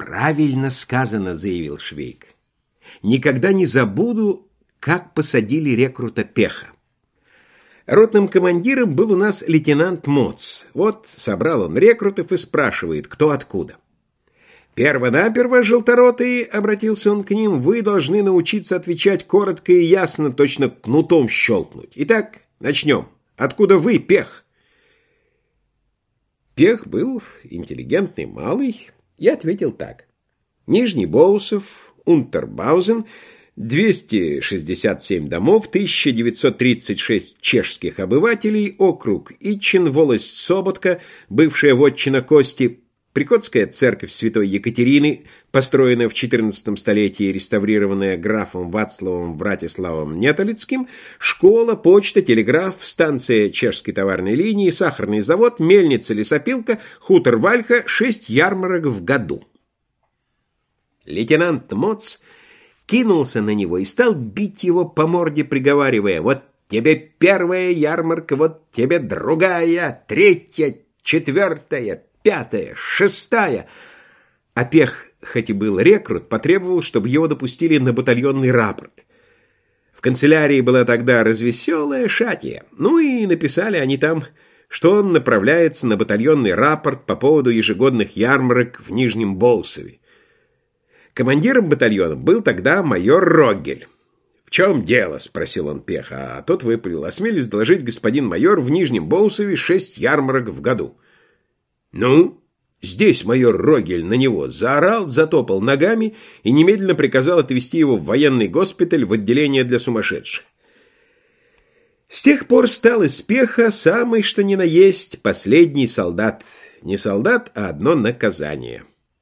«Правильно сказано», — заявил Швейк. «Никогда не забуду, как посадили рекрута Пеха. Ротным командиром был у нас лейтенант Моц. Вот собрал он рекрутов и спрашивает, кто откуда. «Перво-наперво, желторотые», — обратился он к ним, — «вы должны научиться отвечать коротко и ясно, точно кнутом щелкнуть. Итак, начнем. Откуда вы, Пех?» Пех был интеллигентный малый и ответил так. «Нижний Боусов, Унтербаузен, 267 домов, 1936 чешских обывателей, округ Итчин, волость Соботка, бывшая вотчина Кости, Приходская церковь святой Екатерины, построенная в XIV столетии и реставрированная графом Вацлавом Вратиславом Нетолицким, школа, почта, телеграф, станция чешской товарной линии, сахарный завод, мельница, лесопилка, хутор Вальха, 6 ярмарок в году». Лейтенант Моц кинулся на него и стал бить его по морде, приговаривая: «Вот тебе первая ярмарка, вот тебе другая, третья, четвертая, пятая, шестая». А Пех, хоть и был рекрут, потребовал, чтобы его допустили на батальонный рапорт. В канцелярии была тогда развеселая шатья. Ну и написали они там, что он направляется на батальонный рапорт по поводу ежегодных ярмарок в Нижнем Боусове. Командиром батальона был тогда майор Роггель. «В чем дело?» — спросил он Пеха, а тот выпалил: «Осмелюсь доложить, господин майор, в Нижнем Боусове 6 ярмарок в году». «Ну?» Здесь майор Роггель на него заорал, затопал ногами и немедленно приказал отвезти его в военный госпиталь в отделение для сумасшедших. С тех пор стал из Пеха самый что ни на есть последний солдат. Не солдат, а одно наказание.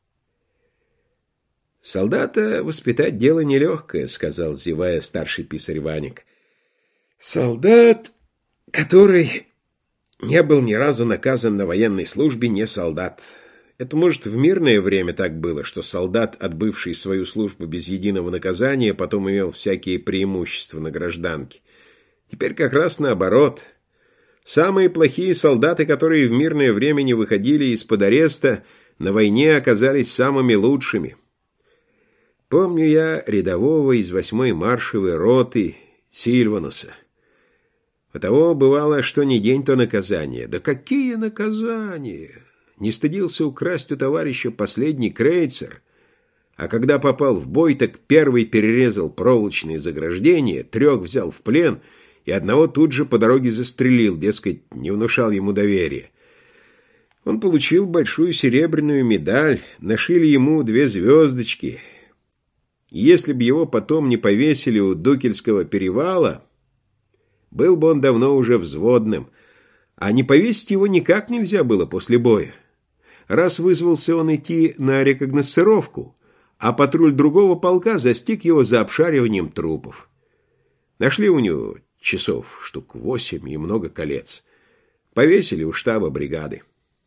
«Солдата воспитать дело нелегкое», — сказал, зевая, старший писарь Ваник. «Солдат, который не был ни разу наказан на военной службе, не солдат. Это, может, в мирное время так было, что солдат, отбывший свою службу без единого наказания, потом имел всякие преимущества на гражданке. Теперь как раз наоборот. Самые плохие солдаты, которые в мирное время не выходили из-под ареста, на войне оказались самыми лучшими. Помню я рядового из 8-й маршевой роты Сильвануса. У того бывало, что не день, то наказание. Да какие наказания! Не стыдился украсть у товарища последний крейцер, а когда попал в бой, так первый перерезал проволочные заграждения, 3 взял в плен и одного тут же по дороге застрелил, дескать, не внушал ему доверия. Он получил большую серебряную медаль, нашили ему 2 звездочки. Если бы его потом не повесили у Дукельского перевала, был бы он давно уже взводным, а не повесить его никак нельзя было после боя. Раз вызвался он идти на рекогносцировку, а патруль другого полка застиг его за обшариванием трупов. Нашли у него часов штук 8 и много колец. Повесили у штаба бригады.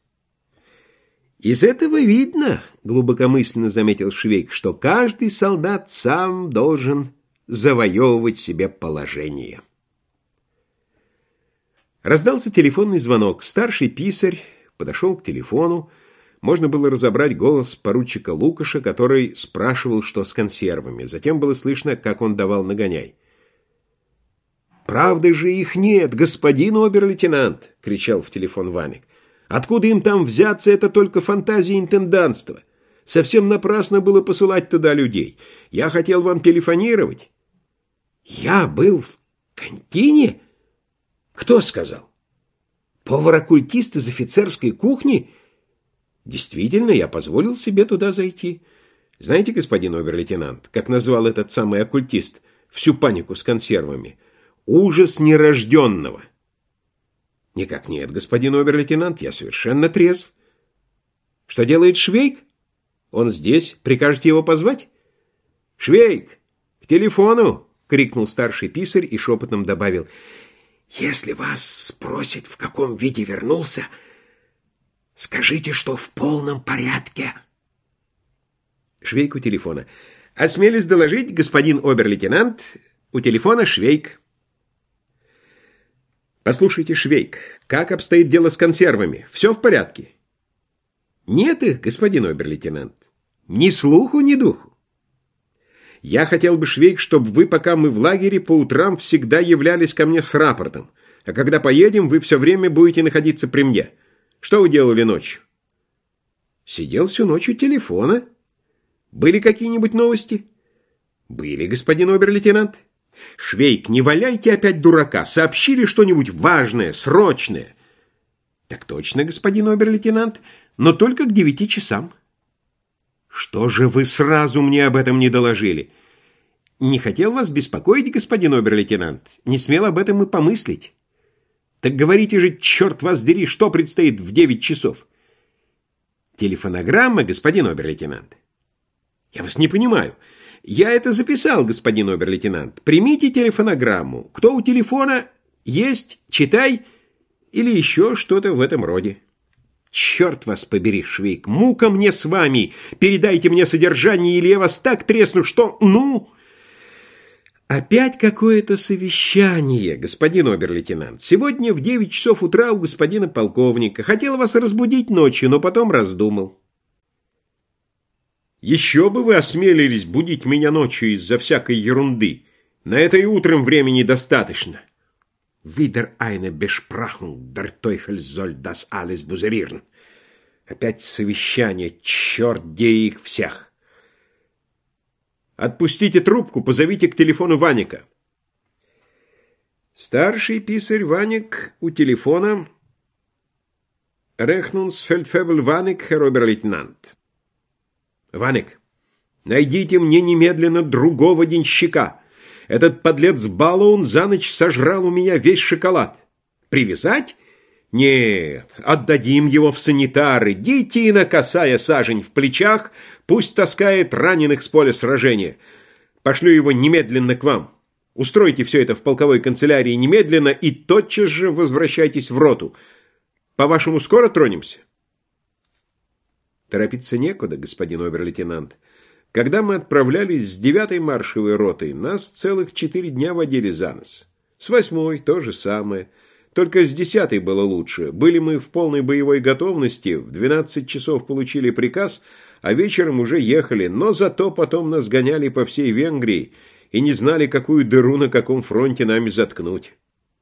«Из этого видно, — глубокомысленно заметил Швейк, — что каждый солдат сам должен завоевывать себе положение». Раздался телефонный звонок. Старший писарь подошел к телефону. Можно было разобрать голос поручика Лукаша, который спрашивал, что с консервами. Затем было слышно, как он давал нагоняй. «Правда же их нет, господин обер-лейтенант!» — кричал в телефон Ваник. «Откуда им там взяться, это только фантазия интендантства. Совсем напрасно было посылать туда людей. Я хотел вам телефонировать». «Я был в контине? Кто сказал? Повар-оккультист из офицерской кухни? Действительно, я позволил себе туда зайти. Знаете, господин обер-лейтенант, как назвал этот самый оккультист всю панику с консервами? Ужас нерожденного». «Никак нет, господин обер-лейтенант, я совершенно трезв». «Что делает Швейк? Он здесь. Прикажете его позвать?» «Швейк, к телефону!» — крикнул старший писарь и шепотом добавил: «Если вас спросят, в каком виде вернулся, скажите, что в полном порядке». Швейк у телефона. «Осмелюсь доложить, господин обер-лейтенант, у телефона Швейк». «Послушайте, Швейк, как обстоит дело с консервами? Все в порядке?» «Нет их, господин обер-лейтенант. Ни слуху, ни духу. Я хотел бы, Швейк, чтобы вы, пока мы в лагере, по утрам всегда являлись ко мне с рапортом, а когда поедем, вы все время будете находиться при мне. Что вы делали ночью? Сидел всю ночь у телефона. Были какие-нибудь новости? Были, господин обер-лейтенант. Швейк, не валяйте опять дурака. Сообщили что-нибудь важное, срочное? Так точно, господин обер-лейтенант, но только к 9 часам. Что же вы сразу мне об этом не доложили? Не хотел вас беспокоить, господин обер-лейтенант. Не смел об этом и помыслить. Так говорите же, черт вас дери, что предстоит в 9 часов? Телефонограмма, господин обер-лейтенант. Я вас не понимаю. Я это записал, господин обер-лейтенант. Примите телефонограмму. Кто у телефона? Есть, читай. Или еще что-то в этом роде. Черт вас побери, Швейк, мука мне с вами. Передайте мне содержание, или я вас так тресну, что... Ну... Опять какое-то совещание, господин обер-лейтенант. Сегодня в 9 часов утра у господина полковника. Хотел вас разбудить ночью, но потом раздумал. Еще бы вы осмелились будить меня ночью из-за всякой ерунды. На это и утром времени достаточно. Wieder eine Besprechung, der Teufel soll das alles buzerieren. Опять совещание, черт де их всех. Отпустите трубку, позовите к телефону Ваника. Старший писарь Ваник у телефона. Rechnungsfeldfebel Ваник, Herr Обер-лейтенант. Ваник, найдите мне немедленно другого денщика. Этот подлец Баллоун за ночь сожрал у меня весь шоколад. Привязать? Нет, отдадим его в санитары. Детина косая сажень в плечах, пусть таскает раненых с поля сражения. Пошлю его немедленно к вам. Устройте все это в полковой канцелярии немедленно и тотчас же возвращайтесь в роту. По-вашему, скоро тронемся? Торопиться некуда, господин обер-лейтенант. Когда мы отправлялись с 9-й маршевой ротой, нас целых 4 дня водили за нос. С 8-й то же самое. Только с 10-й было лучше. Были мы в полной боевой готовности, в 12 часов получили приказ, а вечером уже ехали, но зато потом нас гоняли по всей Венгрии и не знали, какую дыру на каком фронте нами заткнуть.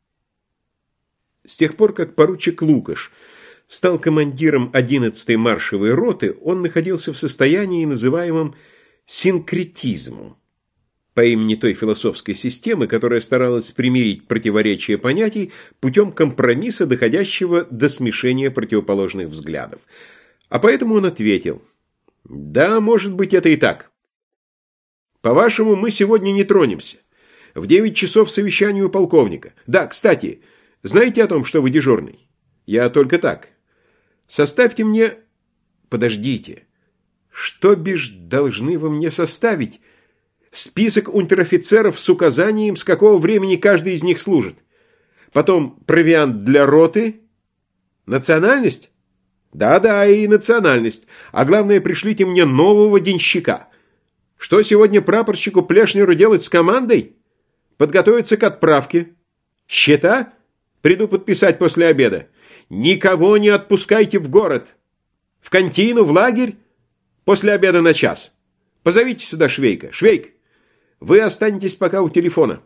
С тех пор, как поручик Лукаш стал командиром 11-й маршевой роты, он находился в состоянии, называемом синкретизмом, по имени той философской системы, которая старалась примирить противоречия понятий путем компромисса, доходящего до смешения противоположных взглядов. А поэтому он ответил: «Да, может быть, это и так. По-вашему, мы сегодня не тронемся. В 9 часов совещание у полковника. Да, кстати, знаете о том, что вы дежурный? Я только так. Составьте мне... Подождите. Что бишь должны вы мне составить? Список унтер-офицеров с указанием, с какого времени каждый из них служит. Потом провиант для роты. Национальность? Да-да, и национальность. А главное, пришлите мне нового денщика. Что сегодня прапорщику Плешнеру делать с командой? Подготовиться к отправке. Счета? Приду подписать после обеда. Никого не отпускайте в город. В кантину, в лагерь. После обеда на час. Позовите сюда Швейка. Швейк, вы останетесь пока у телефона.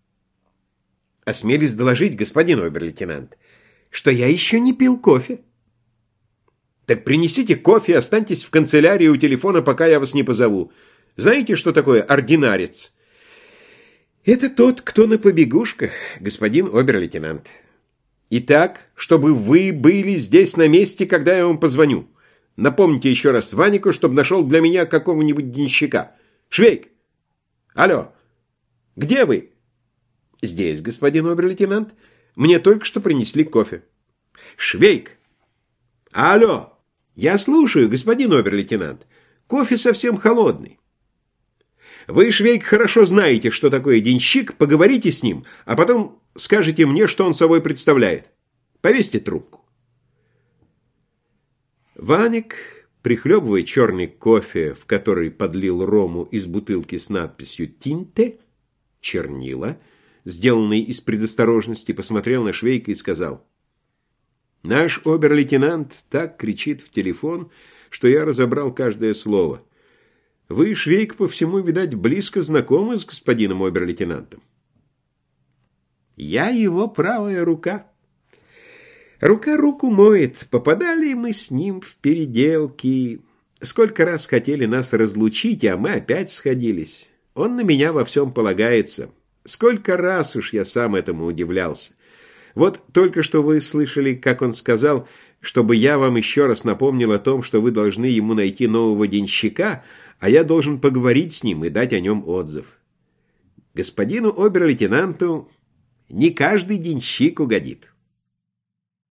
Осмелюсь доложить, господин обер-лейтенант, что я еще не пил кофе. Так принесите кофе и останьтесь в канцелярии у телефона, пока я вас не позову. Знаете, что такое ординарец? Это тот, кто на побегушках, господин обер-лейтенант. Итак, чтобы вы были здесь на месте, когда я вам позвоню. Напомните еще раз Ванику, чтобы нашел для меня какого-нибудь денщика. Швейк! Алло! Где вы? Здесь, господин обер-лейтенант. Мне только что принесли кофе. Швейк! Алло! Я слушаю, господин обер-лейтенант. Кофе совсем холодный. Вы, Швейк, хорошо знаете, что такое денщик. Поговорите с ним, а потом скажете мне, что он собой представляет. Повесьте трубку. Ваник, прихлебывая черный кофе, в который подлил рому из бутылки с надписью «Тинте», чернила, сделанный из предосторожности, посмотрел на Швейка и сказал: «Наш обер-лейтенант так кричит в телефон, что я разобрал каждое слово. Вы, Швейк, по всему, видать, близко знакомы с господином обер-лейтенантом. Я его правая рука. Рука руку моет. Попадали мы с ним в переделки. Сколько раз хотели нас разлучить, а мы опять сходились. Он на меня во всем полагается. Сколько раз уж я сам этому удивлялся. Вот только что вы слышали, как он сказал, чтобы я вам еще раз напомнил о том, что вы должны ему найти нового денщика, а я должен поговорить с ним и дать о нем отзыв. Господину обер-лейтенанту не каждый денщик угодит.